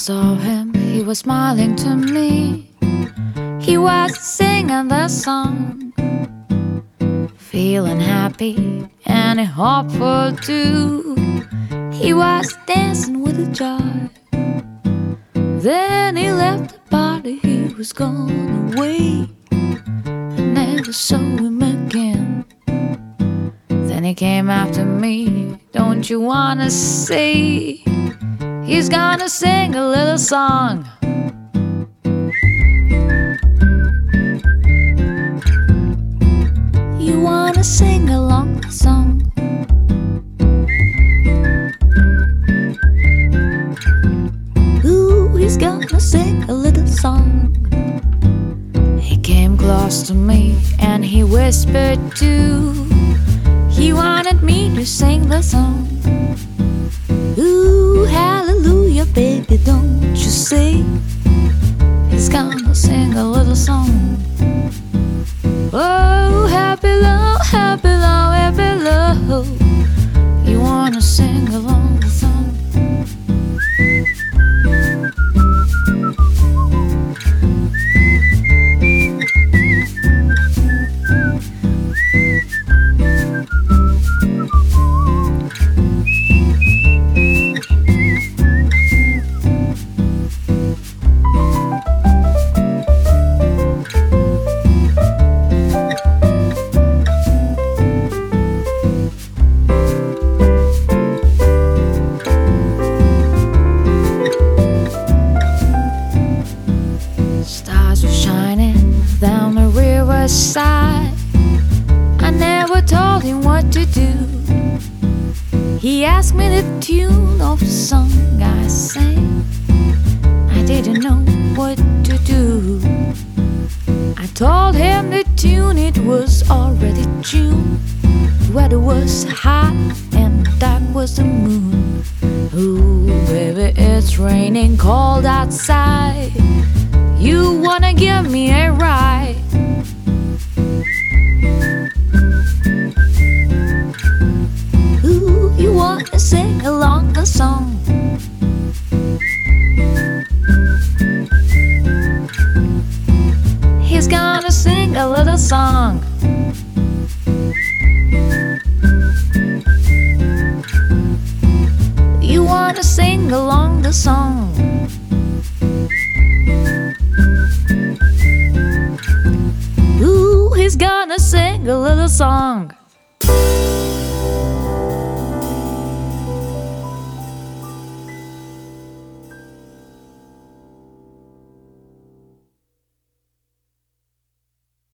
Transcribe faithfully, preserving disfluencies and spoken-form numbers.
saw him, he was smiling to me. He was singing the song, feeling happy and hopeful too. He was dancing with a joy. Then he left the party, he was gone away. I never saw him again. Then he came after me, don't you wanna see? He's gonna sing a little song. You wanna sing along the song? Ooh, he's gonna sing a little song. He came close to me and he whispered too. He wanted me to sing the song. Ooh, hallelujah, baby, don't you see? He's gonna sing a little song. Oh, happy love, happy love, happy love. You wanna sing along the song? Down the riverside, I never told him what to do. He asked me the tune of the song I sang. I didn't know what to do. I told him the tune, it was already June. The weather was hot and dark was the moon. Ooh, baby, it's raining cold outside. You wanna give me a ride? Ooh, you wanna sing along the song? He's gonna sing a little song. You wanna sing along the song? He's gonna sing a little song.